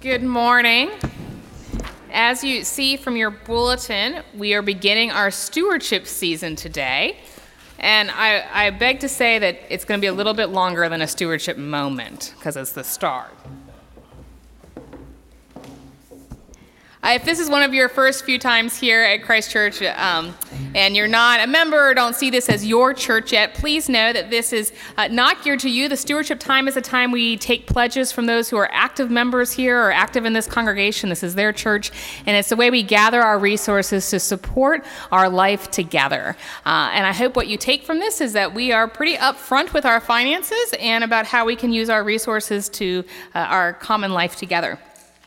Good morning. As you see from your bulletin, we are beginning our stewardship season today. And I beg to say that it's going to be a little bit longer than a stewardship moment, because it's the start. If this is one of your first few times here at Christ Church and you're not a member or don't see this as your church yet, please know that this is not geared to you. The stewardship time is a time we take pledges from those who are active members here or active in this congregation. This is their church, and it's the way we gather our resources to support our life together. And I hope what you take from this is that we are pretty upfront with our finances and about how we can use our resources to our common life together.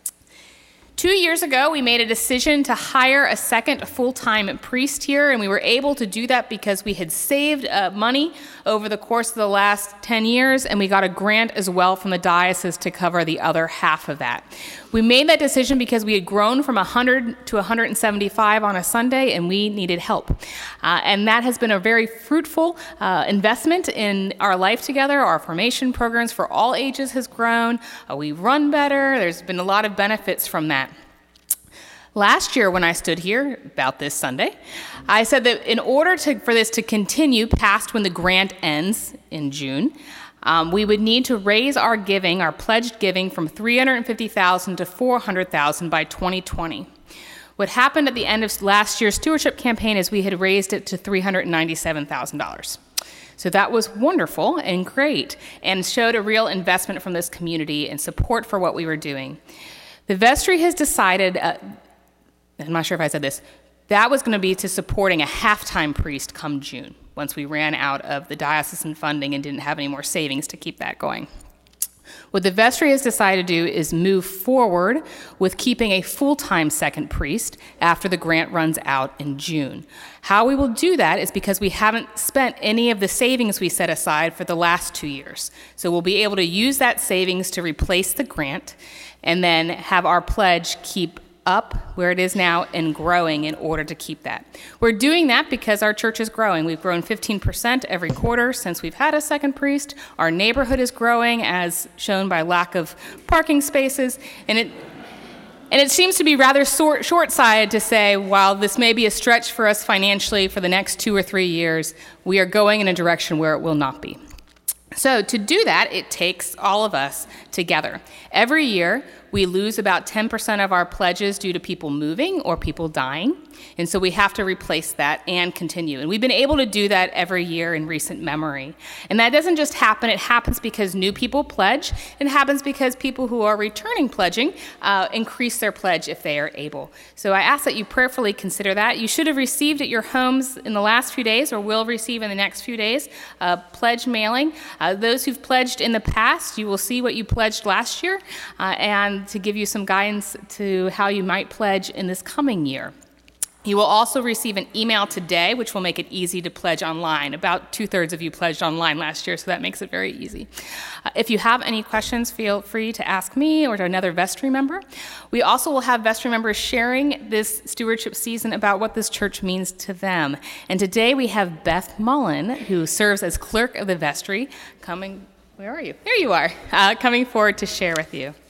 2 years ago, we made a decision to hire a second full-time priest here, and we were able to do that because we had saved money over the course of the last 10 years, and we got a grant as well from the diocese to cover the other half of that. We made that decision because we had grown from 100 to 175 on a Sunday, and we needed help. And that has been a very fruitful investment in our life together. Our formation programs for all ages has grown. We run better. There's been a lot of benefits from that. Last year, when I stood here about this Sunday, I said that in order for this to continue past when the grant ends in June, we would need to raise our giving, our pledged giving, from $350,000 to $400,000 by 2020. What happened at the end of last year's stewardship campaign is we had raised it to $397,000. So that was wonderful and great and showed a real investment from this community and support for what we were doing. The vestry has decided, I'm not sure if I said this, that was going to be to supporting a half-time priest come June, once we ran out of the diocesan funding and didn't have any more savings to keep that going. What the vestry has decided to do is move forward with keeping a full-time second priest after the grant runs out in June. How we will do that is because we haven't spent any of the savings we set aside for the last 2 years. So we'll be able to use that savings to replace the grant and then have our pledge keep up where it is now and growing in order to keep that. We're doing that because our church is growing. We've grown 15% every quarter since we've had a second priest. Our neighborhood is growing, as shown by lack of parking spaces, and it seems to be rather short-sighted to say, while this may be a stretch for us financially for the next 2 or 3 years, we are going in a direction where it will not be. So to do that, it takes all of us together. Every year, we lose about 10% of our pledges due to people moving or people dying, and so we have to replace that and continue. And we've been able to do that every year in recent memory. And that doesn't just happen. It happens because new people pledge. It happens because people who are returning pledging increase their pledge if they are able. So I ask that you prayerfully consider that. You should have received at your homes in the last few days, or will receive in the next few days, pledge mailing. Those who've pledged in the past, you will see what you pledged last year, and to give you some guidance to how you might pledge in this coming year. You will also receive an email today, which will make it easy to pledge online. About 2/3 of you pledged online last year, so that makes it very easy. If you have any questions, feel free to ask me or to another vestry member. We also will have vestry members sharing this stewardship season about what this church means to them. And today we have Beth Mullen, who serves as clerk of the vestry, coming. Where are you? There you are, coming forward to share with you.